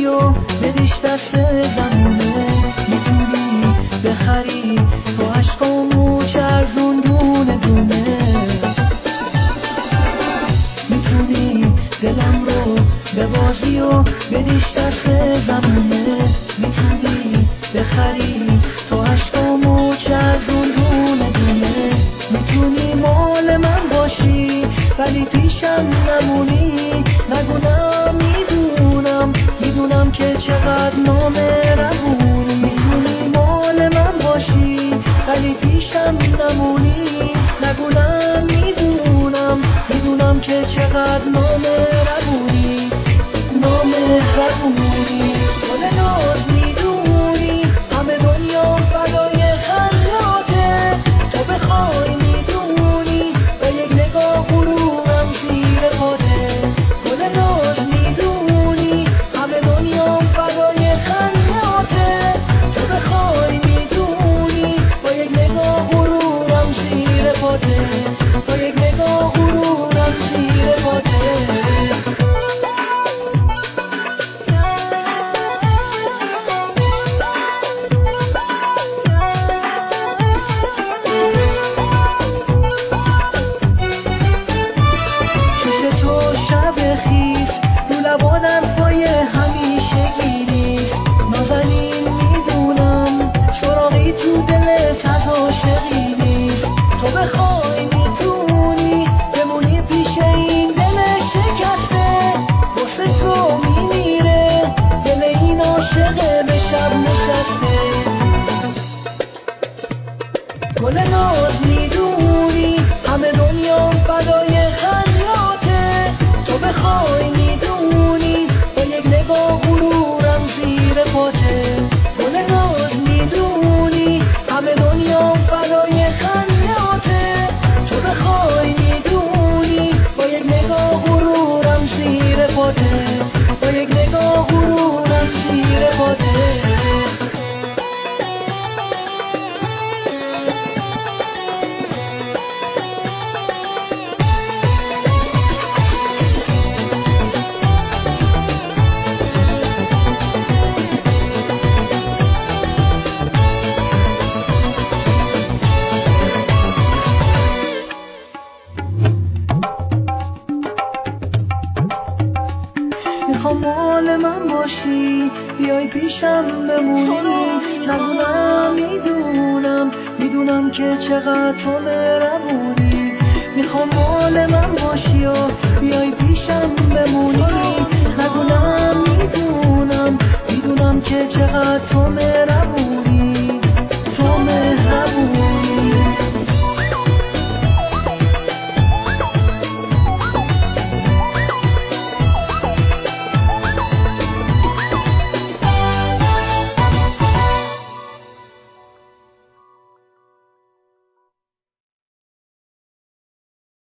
بازی و بدیش دست زمونه، میتونی بخری تو عشقامو چرزون دونه دونه، میتونی دلم رو به بازی و بدیش دست زمونه، میتونی بخری تو عشقامو چرزون دونه دونه، میتونی مال من باشی ولی پیشم نمونی، نگونم میدونم که چقدر نامهربونی، میتونی مال من باشی ولی پیشم نمونی، نگونم میدونم که چقدر نامهربونی گل ناز میدونی همه دنیا فدای خنداته، تو بخوای میدونی به یک نگاه غرورم زیر پاته، گل ناز میدونی همه دنیا فدای خنداته، تو بخوای میدونی با یک نگاه غرورم زیر پاته، با یک نگاه غرورم زیر پاته. گل ناز میدونی همه دنیا فدای خنداته، تو بخوای میدونی با یک نگاه غرورم زیر پاته، گل ناز میدونی همه دنیا فدای خنداته، تو بخوای میدونی با یک نگاه غرورم زیر پاته، با یک نگاه غرورم زیر پاته. میخوام مال من باشی بیای پیشم بمونی، نگونم میدونم که چقدر تو مهربونی، میخوام مال من باشی و بیای پیشم بمونی، نگونم میدونم که چقدر تو مهربونی.